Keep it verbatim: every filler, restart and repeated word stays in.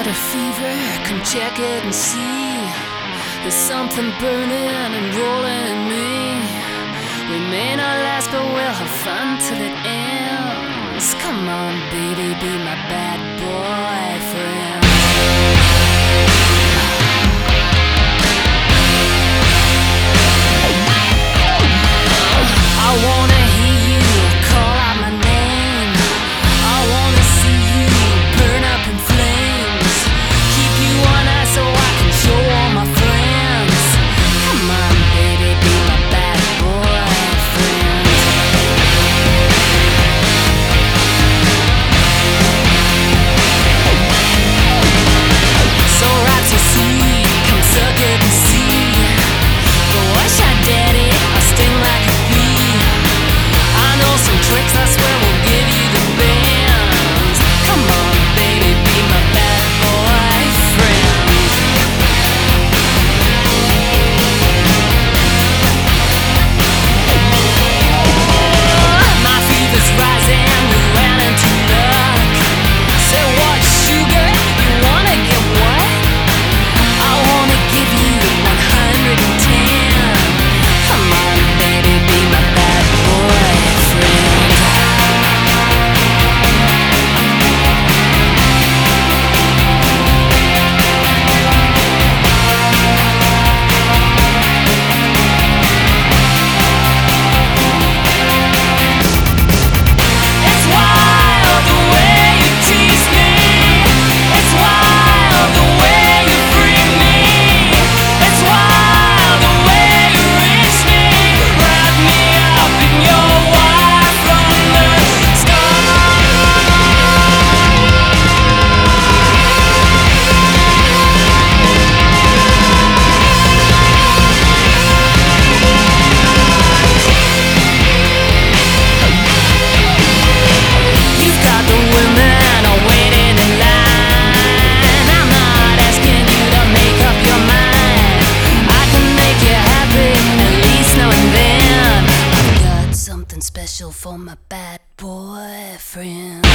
got a fever, come check it and see. There's something burning and rolling in me. We may not last, but we'll have fun till it ends. Come on, baby, be my bad boyfriend. I wanna hear you call out my name. I wanna see you burn up in flames. Keep you on ice so I can show all my friends. Come on, baby, be my bad boyfriend. So right so sweet, come suck it and see. But wash out, daddy, I sting like a bee. I know some tricks, I swear will give you the bands. Come on, baby, be my bad boyfriend. My fever's rising, we ran into luck. Say what, sugar, you wanna get what? I wanna give you one hundred ten. Come on, baby, be my bad boyfriend. It's wild the way you tease me. It's wild the way you free me. It's wild the way you reach me. Wrap me up in your wire from the start. You've got the women all waiting in line. I'm not asking you to make up your mind. I can make you happy, at least now and then. I've got something special for my bad boyfriend.